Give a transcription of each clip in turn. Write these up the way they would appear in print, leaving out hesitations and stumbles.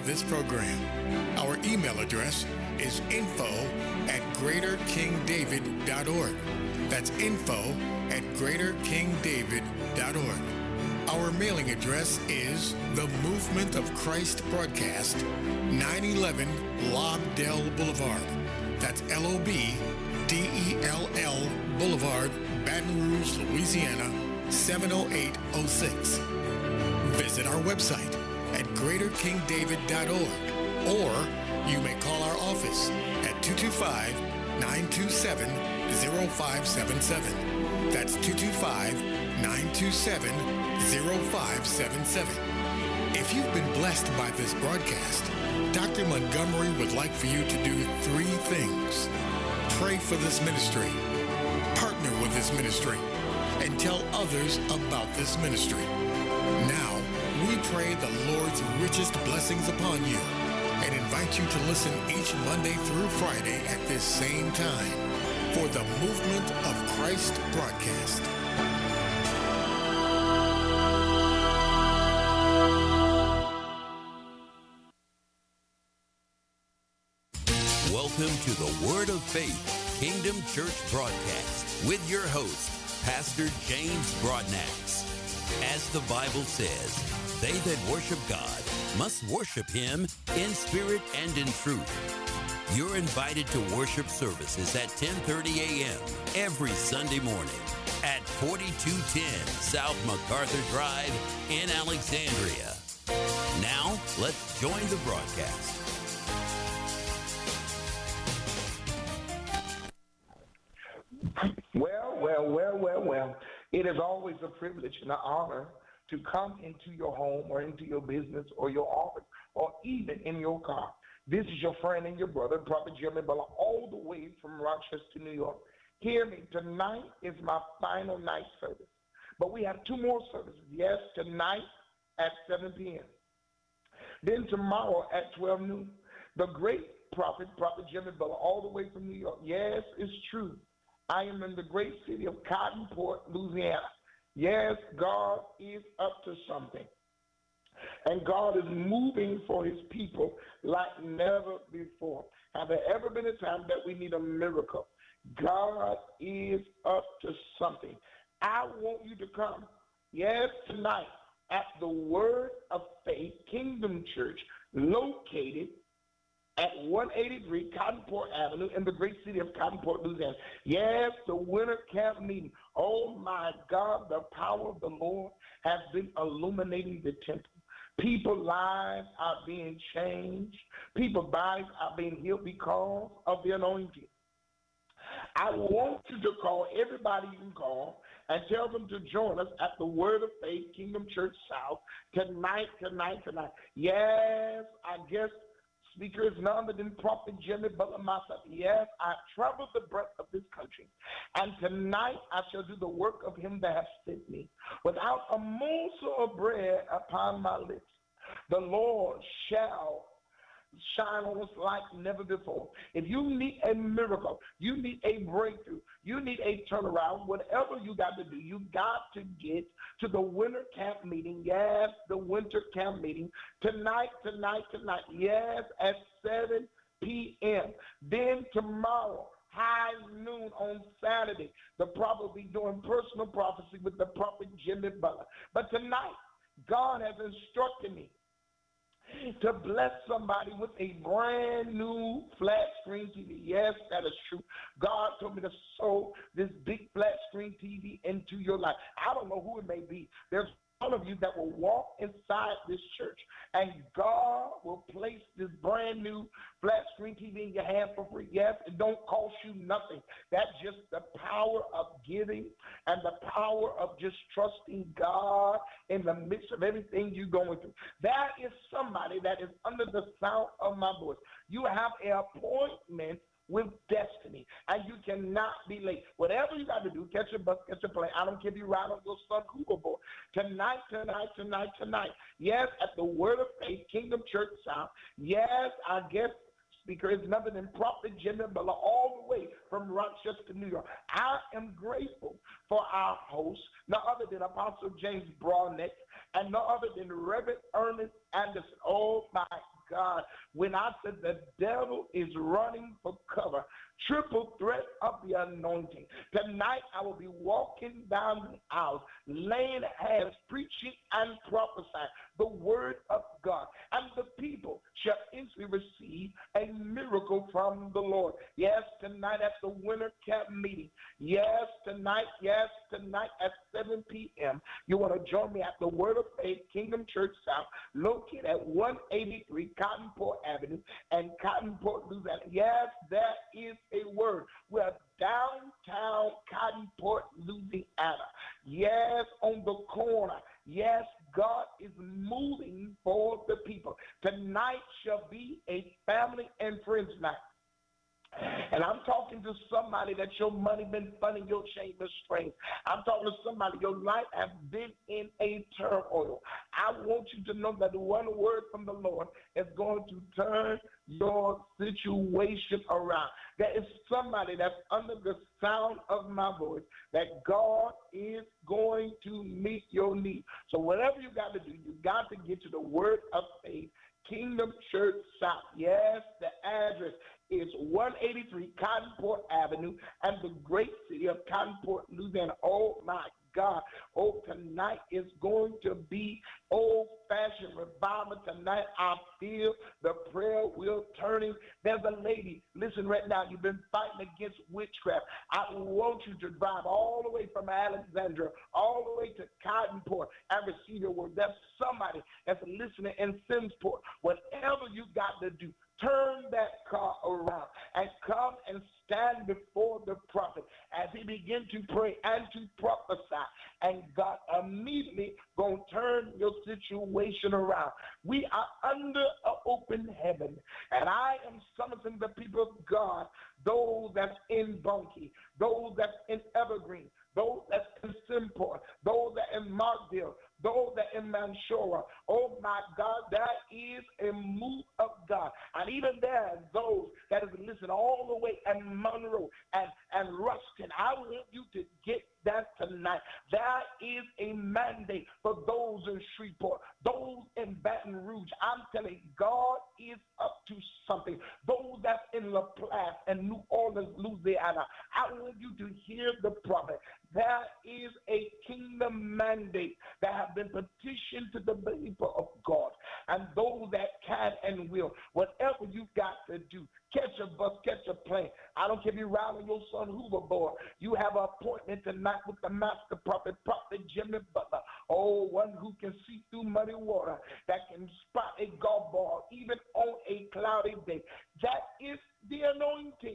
this program. Our email address is info@greaterkingdavid.org. That's info@greaterkingdavid.org. Our mailing address is The Movement of Christ Broadcast, 911 Lobdell Boulevard. That's LOBDELL Boulevard, Baton Rouge, Louisiana, 70806. Visit our website at greaterkingdavid.org, or you may call our office at 225-927-0577. That's 225-927-0577. If you've been blessed by this broadcast, Dr. Montgomery would like for you to do three things. Pray for this ministry, partner with this ministry, and tell others about this ministry. Now, we pray the Lord's richest blessings upon you and invite you to listen each Monday through Friday at this same time for the Movement of Christ broadcast. Welcome to the Word of Faith Kingdom Church broadcast with your host, Pastor James Broadnax. As the Bible says, they that worship God must worship Him in spirit and in truth. You're invited to worship services at 10:30 a.m. every Sunday morning at 4210 South MacArthur Drive in Alexandria. Now, let's join the broadcast. Well. It is always a privilege and an honor to come into your home or into your business or your office or even in your car. This is your friend and your brother, Prophet Jeremy Bella, all the way from Rochester, New York. Hear me, tonight is my final night service. But we have two more services. Yes, tonight at 7 p.m. Then tomorrow at 12 noon. The great Prophet Jeremy Bella, all the way from New York. Yes, it's true. I am in the great city of Cottonport, Louisiana. Yes, God is up to something. And God is moving for his people like never before. Have there ever been a time that we need a miracle? God is up to something. I want you to come, yes, tonight at the Word of Faith Kingdom Church, located at 183 Cottonport Avenue in the great city of Cottonport, Louisiana. Yes, the winter camp meeting. Oh, my God, the power of the Lord has been illuminating the temple. People's lives are being changed. People's bodies are being healed because of the anointing. I want you to call everybody you can call and tell them to join us at the Word of Faith Kingdom Church South tonight. Yes, I guess speaker is none other than Prophet Jeremy Butler myself. Yes, I traveled the breadth of this country, and tonight I shall do the work of him that has sent me. Without a morsel of bread upon my lips, the Lord shall shine on us like never before. If you need a miracle, you need a breakthrough, you need a turnaround, whatever you got to do, you got to get to the winter camp meeting. Yes, the winter camp meeting. Tonight. Yes, at 7 p.m. Then tomorrow, high noon on Saturday, the prophet will be doing personal prophecy with the prophet Jimmy Butler. But tonight, God has instructed me to bless somebody with a brand new flat screen TV. Yes, that is true. God told me to sow this big flat screen TV into your life. I don't know who it may be. There's one of you that will walk inside this church, and God will place this brand new flat screen TV in your hand for free. Yes, it don't cost you nothing. That's just the power of giving and the power of just trusting God in the midst of everything you're going through. That is somebody that is under the sound of my voice. You have an appointment with destiny, and you cannot be late. Whatever you got to do, catch a bus, catch a plane. I don't care if you ride on your son hoverboard. Tonight. Yes, at the Word of Faith Kingdom Church South. Yes, our guest speaker is none other than Prophet Jimmy Butler, all the way from Rochester, New York. I am grateful for our host, no other than Apostle James Broadnax, and no other than Reverend Ernest Anderson. Oh, my God, when I said the devil is running for cover, triple threat of the anointing. Tonight I will be walking down the aisles, laying hands, preaching and prophesying the word of God. And the people shall instantly receive a miracle from the Lord. Yes, tonight at the winter camp meeting. Yes, tonight at 7 p.m. You want to join me at the Word of Faith Kingdom Church South, located at 183 Cottonport Avenue and Cottonport, Louisiana. Yes, that is a word. We're downtown Cottonport, Louisiana. Yes, on the corner. Yes, God is moving for the people. Tonight shall be a family and friends night. And I'm talking to somebody that your money been funding your shame and strength. I'm talking to somebody, your life has been in a turmoil. I want you to know that the one word from the Lord is going to turn your situation around. There is somebody that's under the sound of my voice that God is going to meet your need. So whatever you got to do, you got to get to the Word of Faith Kingdom Church South. Yes, the address is 183 Cottonport Avenue and the great city of Cottonport, Louisiana. Oh, my God. Oh, tonight is going to be old-fashioned revival. Tonight I feel the prayer wheel turning. There's a lady, listen right now, you've been fighting against witchcraft. I want you to drive all the way from Alexandria, all the way to Cottonport and receive your word. There's somebody that's listening in Simmsport. Whatever you got to do, turn that car around and come and stand before the prophet as he begin to pray and to prophesy. And God immediately going to turn your situation around. We are under an open heaven. And I am summoning the people of God, those that's in Bunkie, those that's in Evergreen, those that's in Simport, those that in Markville, those that in Manshora. Oh my God, that is a move of God. And even there, those that is listening all the way in Monroe and Ruston, I want you to get that tonight. That is a mandate for those in Shreveport, those in Baton Rouge. I'm telling you, God is up to something. Those that's in LaPlace and New Orleans, Louisiana, I want you to hear the prophet. There is a kingdom mandate that have been petitioned to the people of God, and those that can and will, whatever you got to do, catch a bus, catch a plane. I don't care if you're riding your son hoverboard. You have an appointment tonight with the master prophet, Prophet Jimmy Butler. Oh, one who can see through muddy water, that can spot a golf ball even on a cloudy day. That is the anointing.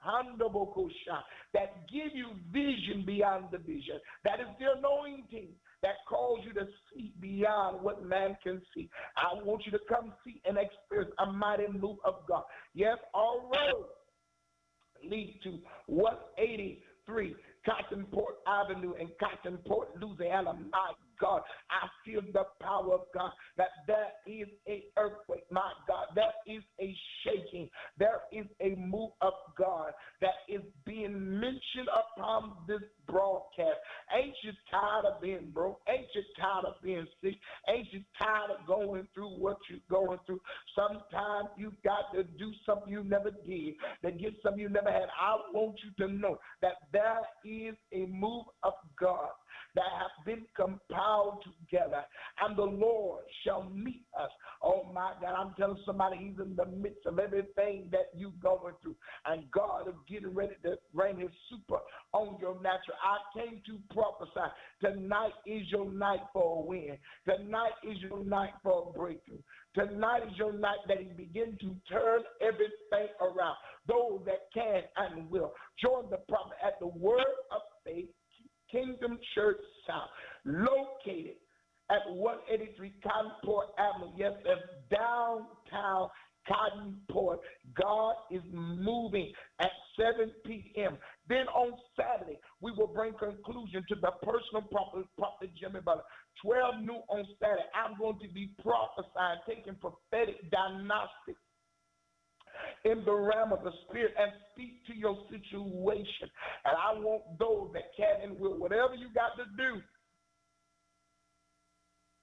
That give you vision beyond the vision. That is the anointing that calls you to see beyond what man can see. I want you to come see and experience a mighty move of God. Yes, all roads lead to 183 Cottonport Avenue in Cottonport, Louisiana. My God, I feel the power of God, that there is an earthquake. My God, there is a shaking. There is a move of God that is being mentioned upon this broadcast. Ain't you tired of being broke? Ain't you tired of being sick? Ain't you tired of going through what you're going through? Sometimes you got to do something you never did, to get something you never had. I want you to know that there is a move of God that have been compiled together, and the Lord shall meet us. Oh my God, I'm telling somebody, he's in the midst of everything that you're going through, and God is getting ready to rain his super on your natural. I came to prophesy. Tonight is your night for a win. Tonight is your night for a breakthrough. Tonight is your night that he begin to turn everything around. Those that can and will join the prophet at the Word of Faith Kingdom Church South, located at 183 Cottonport Avenue. Yes, that's downtown Cottonport. God is moving at 7 p.m. Then on Saturday, we will bring conclusion to the personal prophet Jimmy Butler. 12 noon on Saturday, I'm going to be prophesying, taking prophetic diagnostics in the realm of the spirit and speak to your situation. And I want those that can and will, whatever you got to do,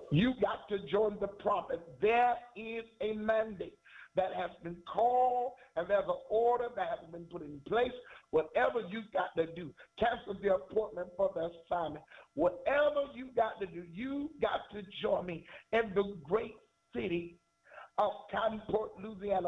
You got to join the prophet. There is a mandate that has been called, and there's an order that has been put in place. Whatever you got to do, cancel the appointment for the assignment. Whatever you got to do, you got to join me in the great city of Cottonport, Louisiana,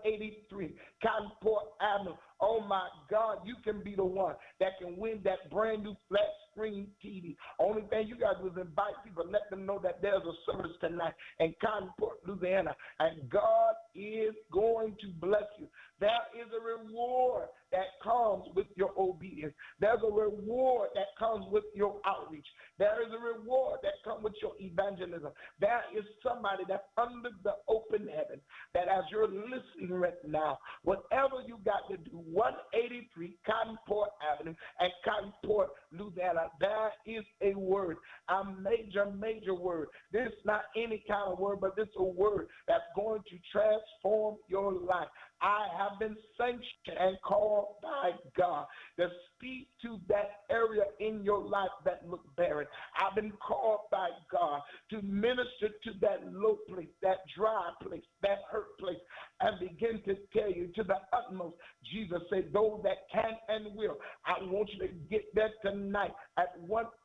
183 Cottonport Avenue. Oh my God, you can be the one that can win that brand new flat screen TV. Only thing you got to do is invite people, let them know that there's a service tonight in Cottonport, Louisiana, and God is going to bless you. There is a reward that comes with your obedience. There's a reward that comes with your outreach. There is a reward that comes with your evangelism. There is somebody that's under the open heaven that as you're listening right now, whatever you got to do, 183 Cottonport Avenue and Cottonport, Louisiana, there is a word, a major word. This is not any kind of word, but this is a word that's going to transform your life. I have been sanctioned and called by God to speak to that area in your life that look barren. I've been called by God to minister to that low place, that dry place, that hurt place, and begin to tell you to the utmost. Jesus said, those that can and will. I want you to get there tonight at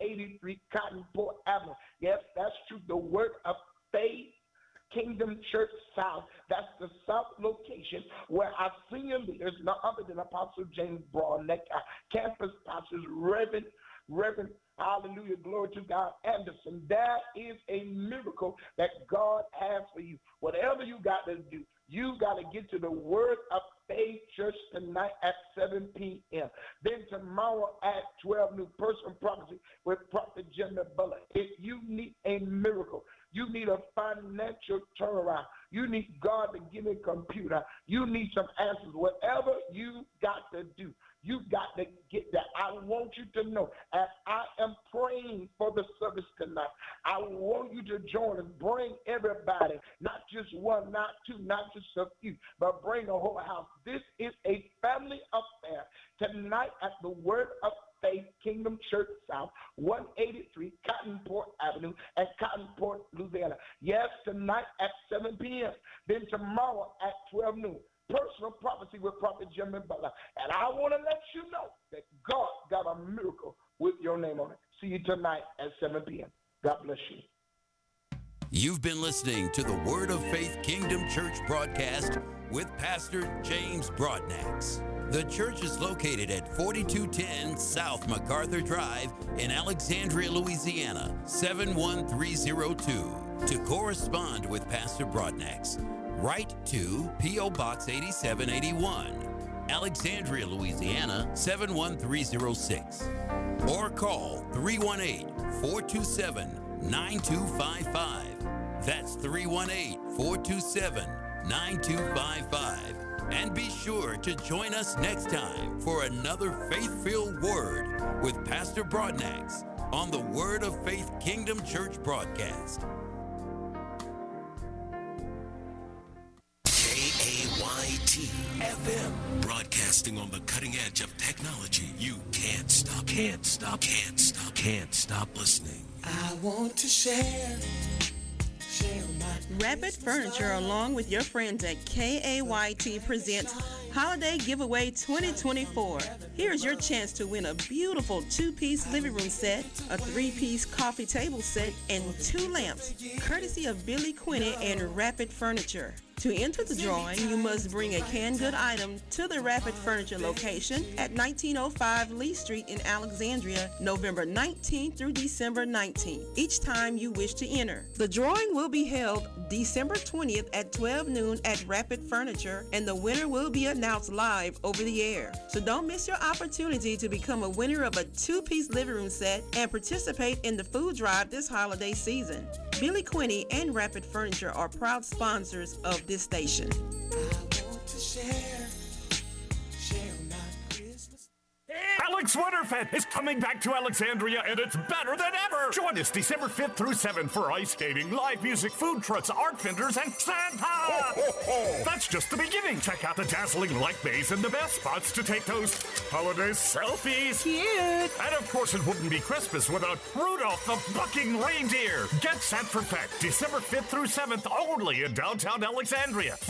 183 Cottonport Avenue. Yes, that's true. The word of faith, Kingdom Church South. That's the South location where our senior leaders, none other than Apostle James Broadneck, our campus pastors, Reverend, hallelujah, glory to God, Anderson. That is a miracle that God has for you. Whatever you got to do, you got to get to the Word of Faith Church tonight at 7 p.m. Then tomorrow at 12 noon, Personal Prophecy with Prophet Jimmy Butler. If you need a miracle, you need a financial turnaround, you need God to give you a computer, you need some answers, whatever you got to do, you got to get that. I want you to know, as I am praying for the service tonight, I want you to join us. Bring everybody, not just one, not two, not just a few, but bring the whole house. This is a family affair tonight at the Word of Faith Kingdom Church South, 183 Cottonport Avenue at Cottonport, Louisiana. Yes, tonight at 7 p.m. Then tomorrow at 12 noon. Personal Prophecy with Prophet Jimmy Butler. And I want to let you know that God got a miracle with your name on it. See you tonight at 7 p.m. God bless you. You've been listening to the Word of Faith Kingdom Church broadcast with Pastor James Broadnax. The church is located at 4210 South MacArthur Drive in Alexandria, Louisiana, 71302. To correspond with Pastor Broadnax, write to P.O. Box 8781, Alexandria, Louisiana, 71306. Or call 318-427-9255. That's 318-427-9255. And be sure to join us next time for another faith-filled word with Pastor Broadnax on the Word of Faith Kingdom Church broadcast. KAYT FM, broadcasting on the cutting edge of technology. You can't stop listening. I want to share Rapid Furniture, along with your friends at KAYT, presents Holiday Giveaway 2024. Here's your chance to win a beautiful 2-piece living room set, a 3-piece coffee table set, and 2 lamps, courtesy of Billy Quinney and Rapid Furniture. To enter the drawing, you must bring a canned good item to the Rapid Furniture location at 1905 Lee Street in Alexandria, November 19th through December 19th, each time you wish to enter. The drawing will be held December 20th at 12 noon at Rapid Furniture, and the winner will be announced live over the air. So don't miss your opportunity to become a winner of a 2-piece living room set and participate in the food drive this holiday season. Billy Quinney and Rapid Furniture are proud sponsors of this station. I want to share my Christmas. Alex Winterfett is coming back to Alexandria, and it's better than ever. Join us December 5th through 7th for ice skating, live music, food trucks, art vendors, and Santa. That's just the beginning. Check out the dazzling light maze and the best spots to take those holiday selfies. Cute. And of course, it wouldn't be Christmas without Rudolph the Bucking Reindeer. Get set for Fete, December 5th through 7th, only in downtown Alexandria.